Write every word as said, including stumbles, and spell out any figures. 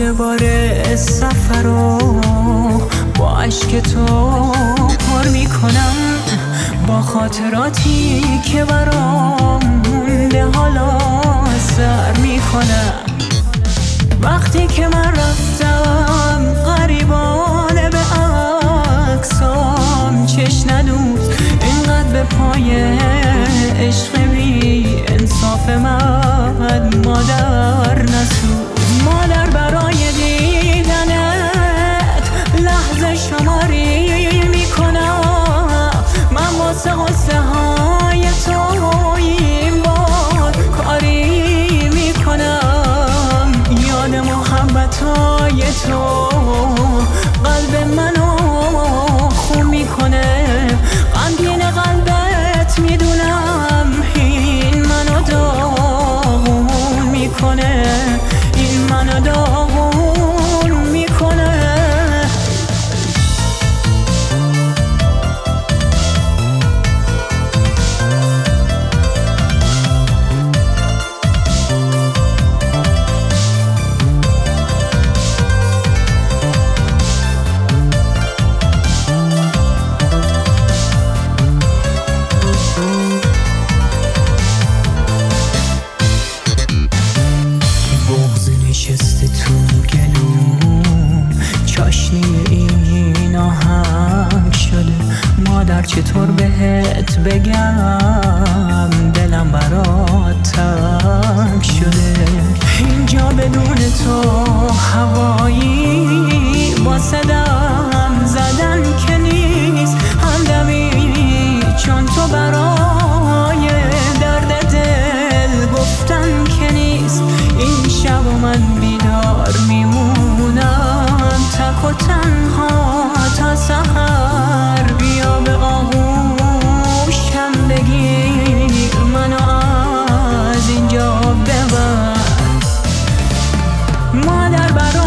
حمل بار سفر رو با عشق تو پر میکنم، با خاطراتی که برام مونده حالا سر میکنم. وقتی که من رفتم غریبانه به عکسام چش ندوز، اینقدر به پای عشق بی انصاف من مادر نسوز. مادر برای دیدنت لحظه شماری میکنم، من واسه قصه های تو این بار کاری میکنم. یاد محبت های تو قلب منو خون میکنه، غمگین قلبت میدونم این منو داغون میکنه، این منو داغون میکنه. نشسته تو گلوم، چاشنی این آهنگ شده. مادر چطور بهت بگم دلم برات تنگ شده. اینجا بدون تو هوایی با صدم زدن که نیست، همدمی چون تو برای درد دل گفتن که نیست. این شب و من بیدار میمونم تک و تنها تا سحر. بیا به آغوشم بگیر منو از اینجا ببر. مادر برای